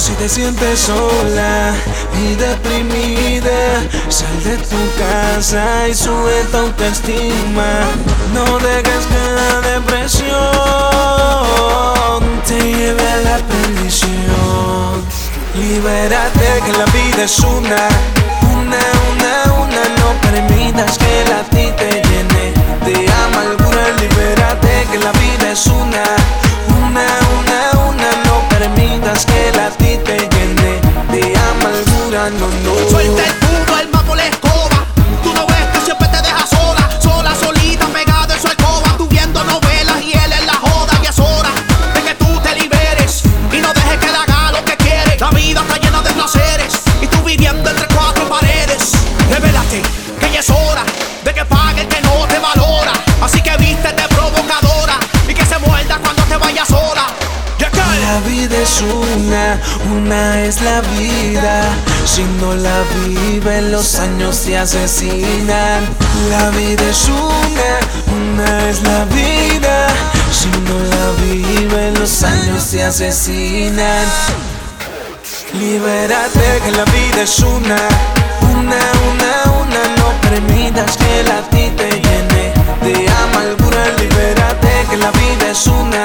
Si te sientes sola y deprimida, sal de tu casa y sube tu autoestima. No dejes que la depresión te lleve a la perdición. Libérate que la vida es una. No permitas que la ti te llene de amargura. Libérate que la vida es una. No permitas que la ti te llene de amargura. No. Suelta el tubo, el mapo, la escoba. Tú no ves que siempre te deja sola, solita, pegada en su alcoba. Tú viendo novelas y él en la joda. Y es hora de que tú te liberes y no dejes que él haga lo que quiere. La vida está llena de placeres y tú viviendo entre cuatro paredes. Revélate que ya es hora de que pague el que no te valora. Así que vístete provocadora y que se muerda cuando te vayas sola. La vida es una es la vida. Si no la viven, los años te asesinan. La vida es una es la vida. Si no la viven, los años te asesinan. Libérate que la vida es una. No permitas que la ti te llene de amargura. Libérate que la vida es una.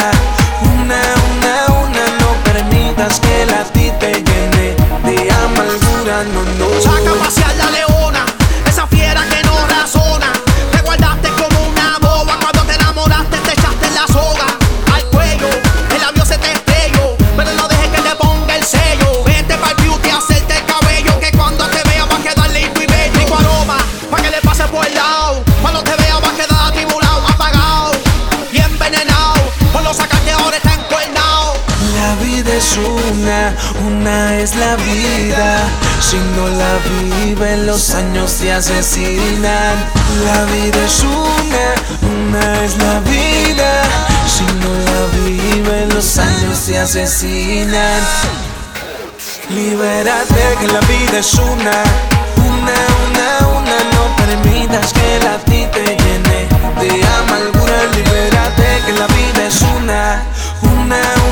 No permitas que la ti te llene de amargura. No. Saca a pasear la leona, esa fiera que no razona. Te guardaste como una boba, cuando te enamoraste te echaste la soga al cuello, el labio se te estrelló, pero no dejes que te ponga el sello. Vete pa'l beauty a hacerte el cabello, que cuando te vea va a quedar lindo y bello. Rico aroma, pa' que le pase por el lado. Cuando te vea va a quedar atribulado, apagado y envenenado. Por lo sacaste ahora está encuernado. La vida es una es la vida. Si no la viven, los años te asesinan. La vida es una es la vida. Si no la viven, los años te asesinan. Libérate que la vida es una. No permitas que la ti te llene de amargura. Libérate que la vida es una.